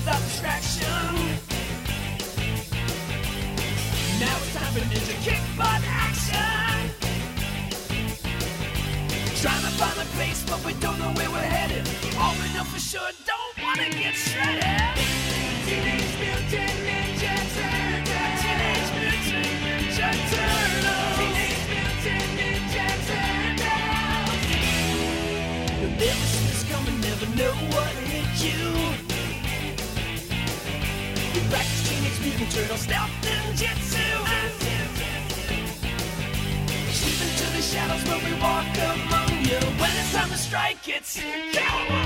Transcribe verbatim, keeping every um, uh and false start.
without distraction. Now it's time for ninja kick butt action. Trying to find a place, but we don't know where we're headed. All we know for sure, don't wanna get shredded. Teenage Mutant Ninja Turtles. Teenage Mutant Ninja Turtles. Teenage Mutant Ninja Turtles. You'll never see this coming, never know what hit you. We practice Teenage Mutant Turtle stealth ninjutsu. Sleep into the shadows when we walk among you. When it's time to strike, it's cowboy.